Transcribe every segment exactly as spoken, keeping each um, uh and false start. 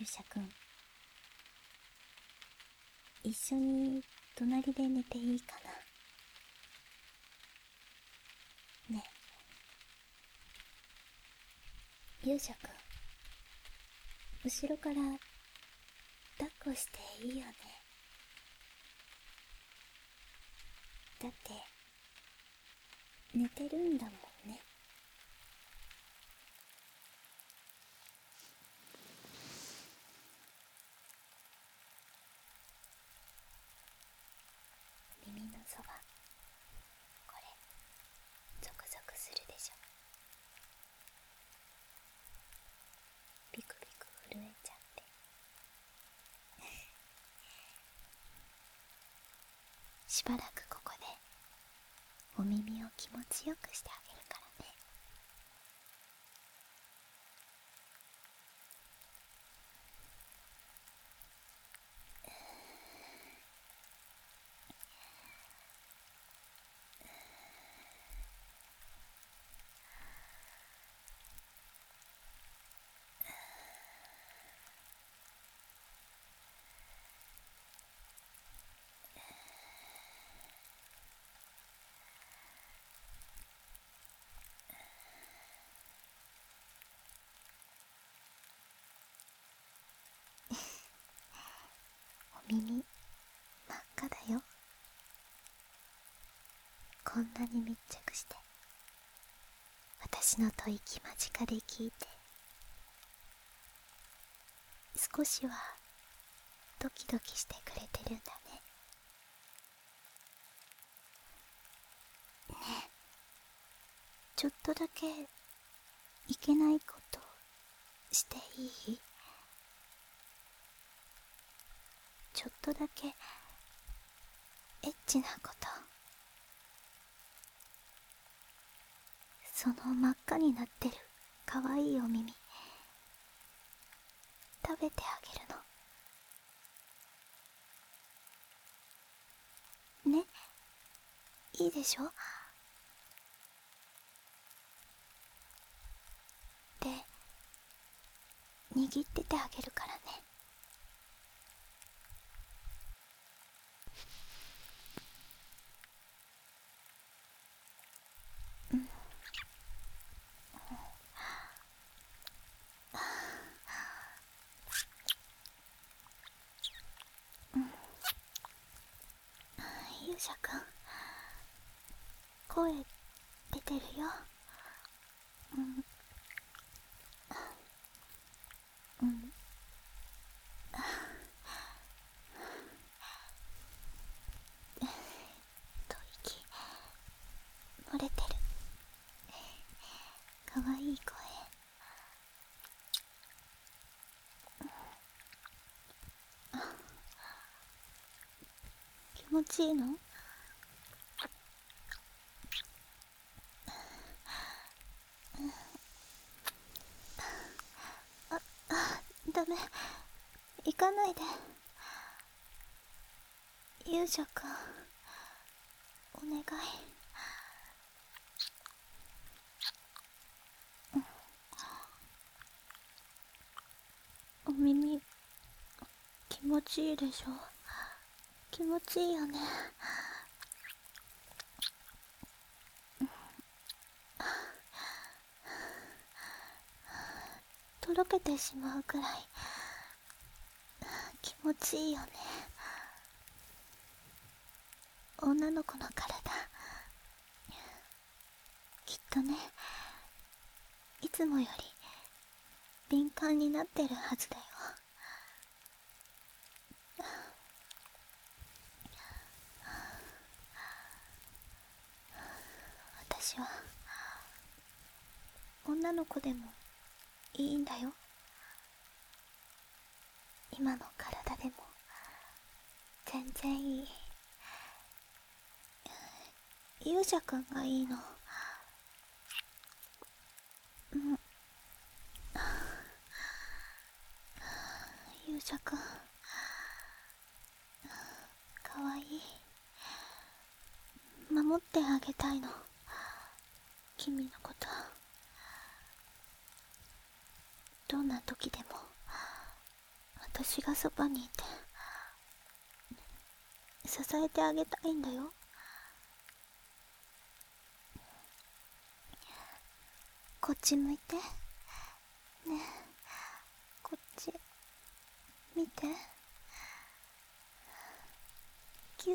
勇者くん、一緒に隣で寝ていいかな。ねえ、勇者くん、後ろから抱っこしていいよね。だって寝てるんだもんね。耳のそば、これゾクゾクするでしょ。ビクビク震えちゃってしばらくここでお耳を気持ちよくしてあげるからね。お耳真っ赤だよ。こんなに密着して私の吐息間近で聞いて、少しはドキドキしてくれてるんだね。ねえ、ちょっとだけいけないことしていい？ちょっとだけエッチなこと。その真っ赤になってるかわいいお耳食べてあげるのね。いいでしょ？で、握っててあげるからね。うん。勇者くん、声出てるよ。うんうん。吐息漏れてる。かわいい声。気持ちいいの？あ、あ、ダメ。行かないで。勇者くん、お願い。お耳気持ちいいでしょ？気持ちいいよね。とろけてしまうくらい気持ちいいよね。女の子の体、きっとね、いつもより敏感になってるはずだよ。私は女の子でもいいんだよ。今の体でも全然いい。勇者くんがいいの。うん。勇者くん、かわいい。守ってあげたいの、君のこと。どんな時でも私がそばにいて支えてあげたいんだよ。こっち向いて。ねえ、こっち見て。キュッ。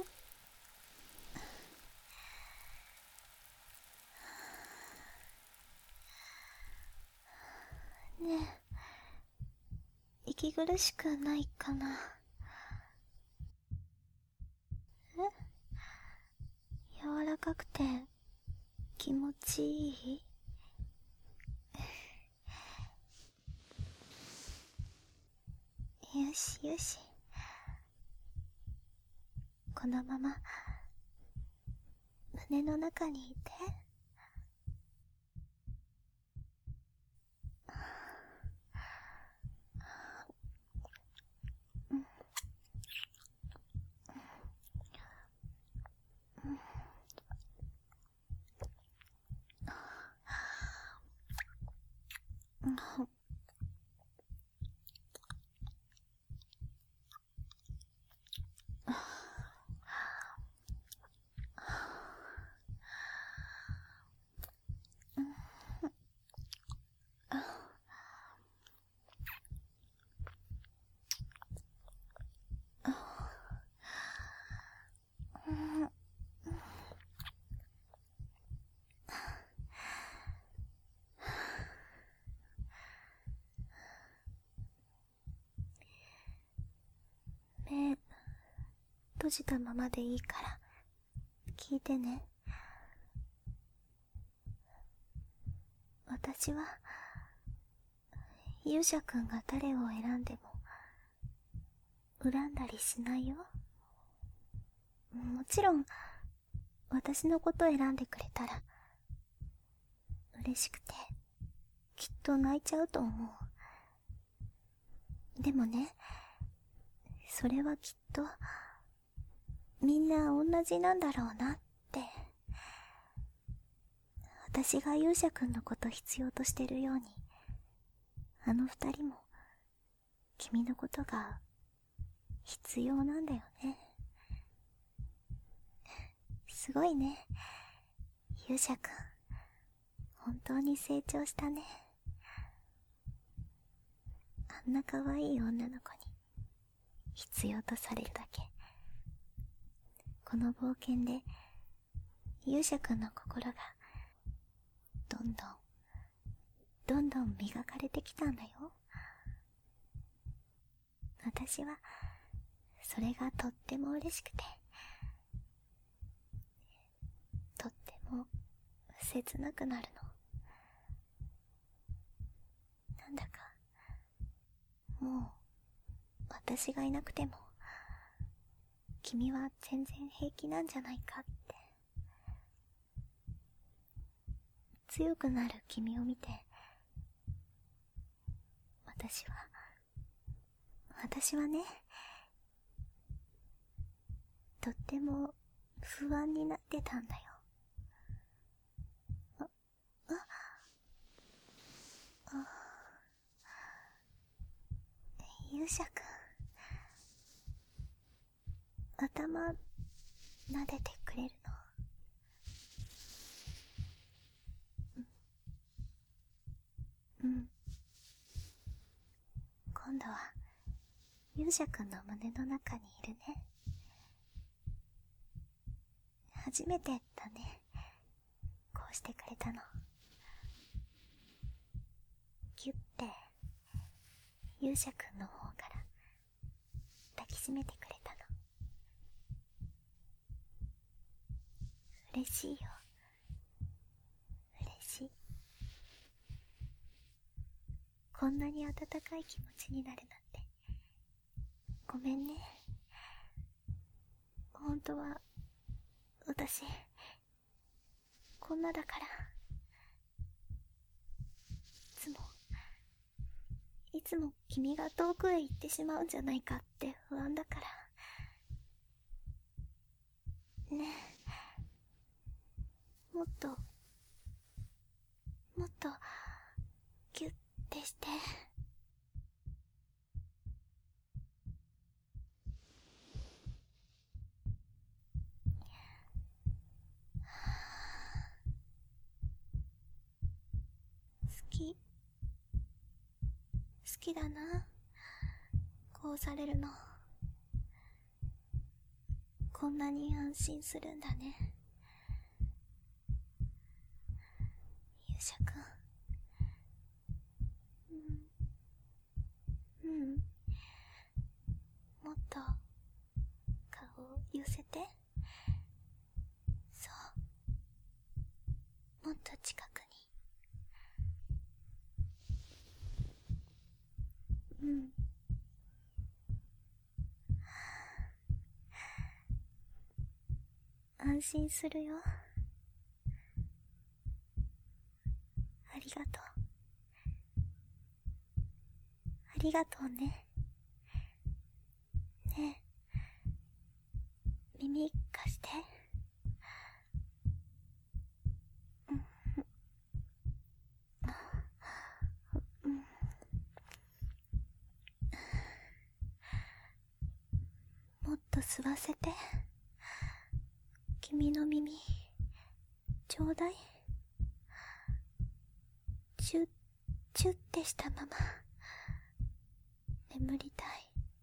ねえ、息苦しくないかな。え？柔らかくて気持ちいい？よしよし。このまま胸の中にいて。目閉じたままでいいから聞いてね。私は勇者くんが誰を選んでも恨んだりしないよ。もちろん私のこと選んでくれたら嬉しくてきっと泣いちゃうと思う。でもね、それはきっとみんな同じなんだろうなって。私が勇者くんのこと必要としてるように、あの二人も君のことが必要なんだよね。すごいね、勇者くん。本当に成長したね。あんな可愛い女の子に必要とされるだけ。この冒険で勇者くんの心がどんどんどんどん磨かれてきたんだよ。私はそれがとっても嬉しくて、とっても切なくなるの。なんだかもう私がいなくても君は全然平気なんじゃないかって。強くなる君を見て、私は私はね、とっても不安になってたんだよ。あ、あ、あ、勇者くん、頭撫でてくれるの？うん、うん。今度は勇者くんの胸の中にいるね。初めてだね、こうしてくれたの。キュッて勇者くんの方から抱きしめてくれたの。嬉しいよ、嬉しい。こんなに温かい気持ちになるなんて。ごめんね。本当は私こんなだから。いつもいつも君が遠くへ行ってしまうんじゃないかって不安だからね。え、もっともっとギュッてして。 き好きだな、こうされるの。こんなに安心するんだね。勇者くん。うん。うん。もっと顔を寄せて。そう。もっと近くに。うん。安心するよ。ありがとう。ありがとうね。ねえ、耳貸して。うん。うん。もっと吸わせて。君の耳ちょうだい。チュッチュッってしたまま眠りたい。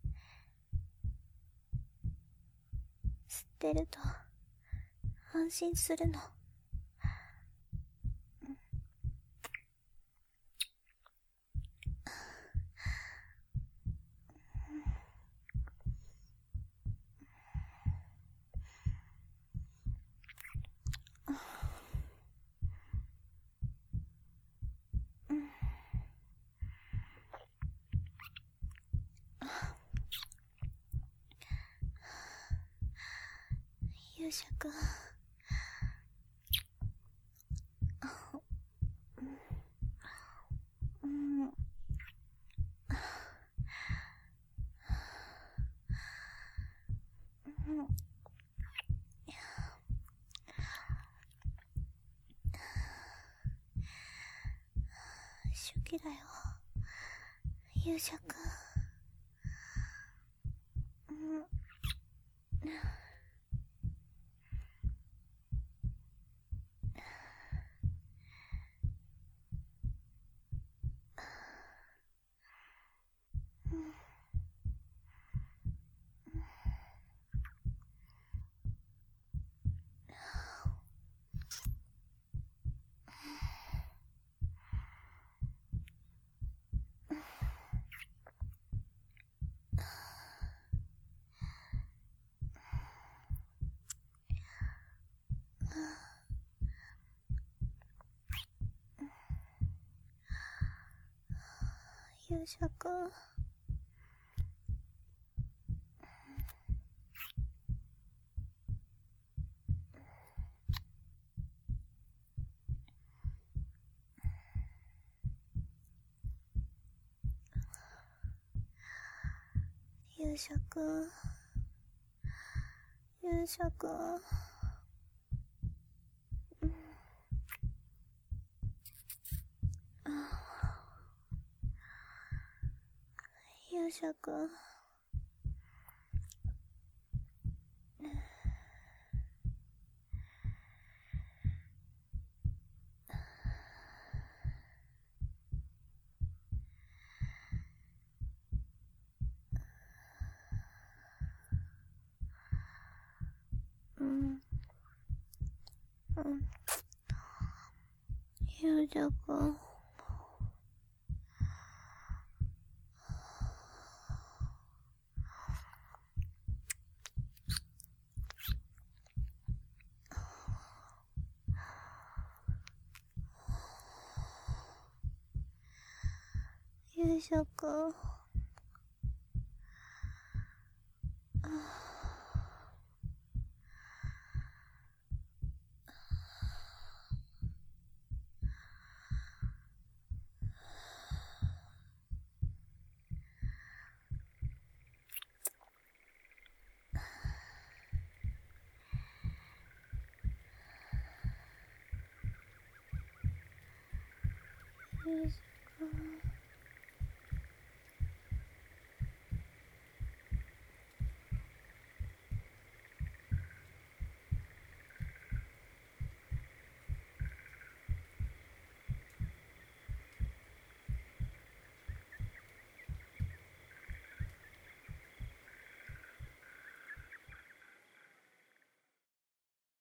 吸ってると安心するの。勇者くん。うん。初期だよ、勇者くん。うん。勇者くん。勇者くん。勇者くん。勇者くん。うん。うん。勇者くん。勇者くん。